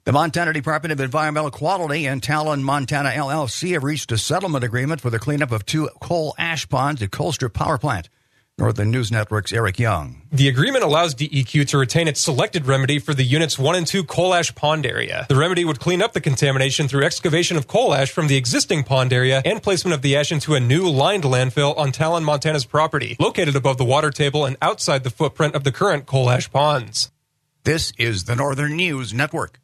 The Montana Department of Environmental Quality and Talon Montana LLC have reached a settlement agreement for the cleanup of 2 coal ash ponds at Colstrip Power Plant. Northern News Network's Eric Young. The agreement allows DEQ to retain its selected remedy for the Units 1 and 2 coal ash pond area. The remedy would clean up the contamination through excavation of coal ash from the existing pond area and placement of the ash into a new lined landfill on Talon, Montana's property, located above the water table and outside the footprint of the current coal ash ponds. This is the Northern News Network.